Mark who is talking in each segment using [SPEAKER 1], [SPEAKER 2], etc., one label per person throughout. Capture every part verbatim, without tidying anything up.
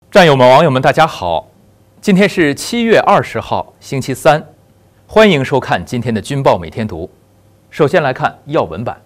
[SPEAKER 1] 战友们、网友们，大家好！今天是七月二十号，星期三，欢迎收看今天的军报每天读。首先来看要闻版。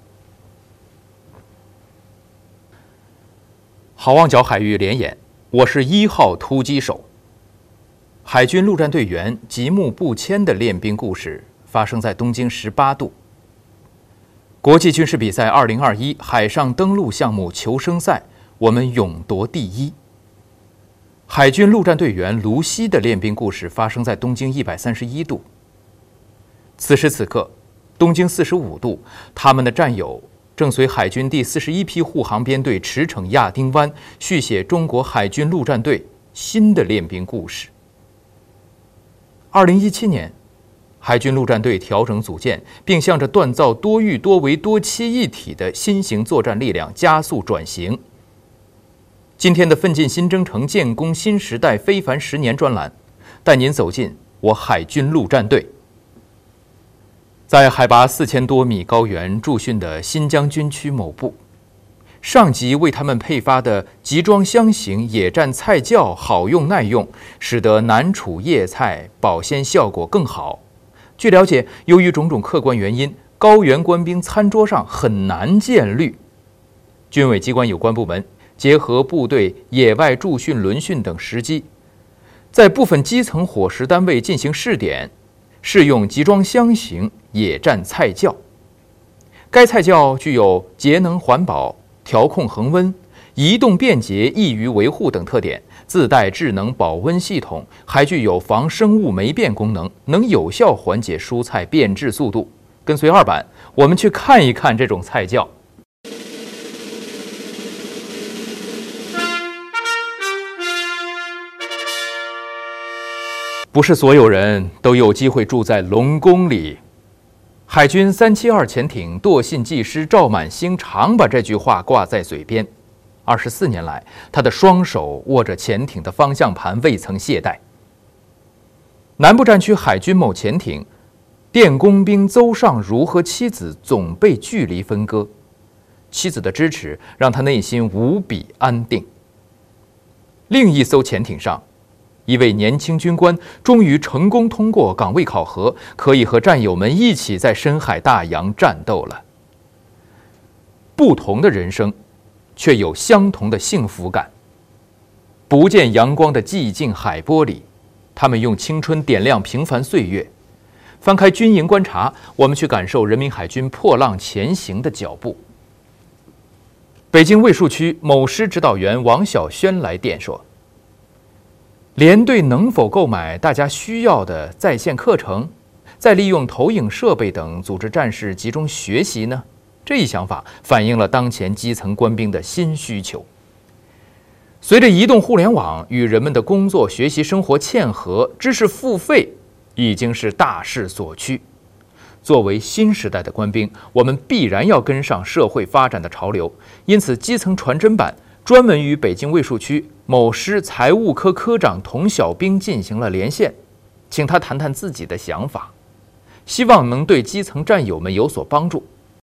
[SPEAKER 1] 好望角海域连演，我是一号突击手。海军陆战队员吉木步谦的练兵故事发生在东经十八度。国际军事比赛二零二一海上登陆项目求生赛，我们勇夺第一。海军陆战队员卢西的练兵故事发生在东经一百三十一度。此时此刻，东经四十五度，他们的战友正随海军第四十一批护航编队驰骋亚丁湾，续写中国海军陆战队新的练兵故事。二零一七年，海军陆战队调整组建，并向着锻造多域多维多栖一体的新型作战力量加速转型。今天的奋进新征程建功新时代非凡十年专栏，带您走进我海军陆战队。在海拔四千多米高原驻训的新疆军区某部，上级为他们配发的集装箱型野战菜窖好用耐用，使得南储叶菜保鲜效果更好。据了解，由于种种客观原因，高原官兵餐桌上很难见绿。军委机关有关部门结合部队野外驻训、轮训等时机，在部分基层伙食单位进行试点，试用集装箱型野战菜窖。该菜窖具有节能环保、调控恒温、移动便捷、易于维护等特点，自带智能保温系统，还具有防生物霉变功能，能有效缓解蔬菜变质速度。跟随二版，我们去看一看这种菜窖。不是所有人都有机会住在龙宫里。海军三七二潜艇舵信技师赵满星常把这句话挂在嘴边。二十四年来，他的双手握着潜艇的方向盘，未曾懈怠。南部战区海军某潜艇电工兵邹尚如和妻子总被距离分割，妻子的支持让他内心无比安定。另一艘潜艇上，一位年轻军官终于成功通过岗位考核，可以和战友们一起在深海大洋战斗了。不同的人生，却有相同的幸福感。不见阳光的寂静海波里，他们用青春点亮平凡岁月。翻开军营观察，我们去感受人民海军破浪前行的脚步。北京卫戍区某师指导员王小轩来电说，连队能否购买大家需要的在线课程，再利用投影设备等组织战士集中学习呢？这一想法反映了当前基层官兵的新需求。随着移动互联网与人们的工作、学习、生活嵌合，知识付费已经是大势所趋。作为新时代的官兵，我们必然要跟上社会发展的潮流。因此，基层传真版专门与北京卫戍区某师财务科科长童小兵进行了连线，请他谈谈自己的想法，希望能对基层战友们有所帮助。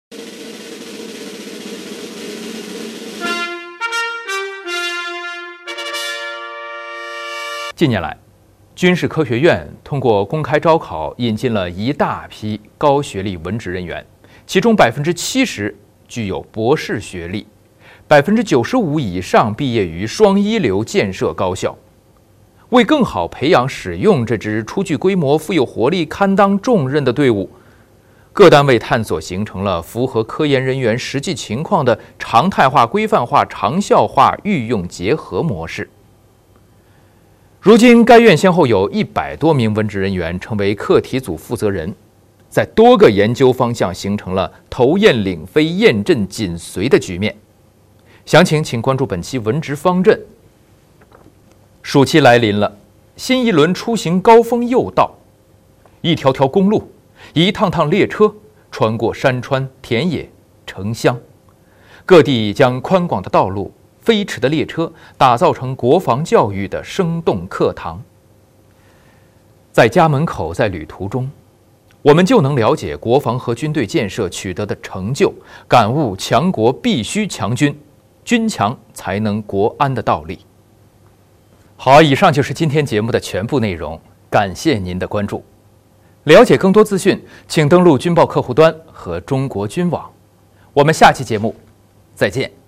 [SPEAKER 1] 近年来，军事科学院通过公开招考引进了一大批高学历文职人员，其中百分之七十具有博士学历。百分之九十五以上毕业于双一流建设高校。为更好培养使用这支初具规模、富有活力、堪当重任的队伍，各单位探索形成了符合科研人员实际情况的常态化、规范化、长效化育用结合模式。如今，该院先后有一百多名文职人员成为课题组负责人，在多个研究方向形成了头雁领飞、雁阵紧随的局面。详情请关注本期文职方阵。暑期来临了，新一轮出行高峰又到，一条条公路，一趟趟列车穿过山川、田野、城乡，各地将宽广的道路、飞驰的列车打造成国防教育的生动课堂。在家门口，在旅途中，我们就能了解国防和军队建设取得的成就，感悟强国必须强军，军强才能国安的道理。 好，以上就是今天节目的全部内容，感谢您的关注。了解更多资讯，请登录军报客户端和中国军网。我们下期节目再见。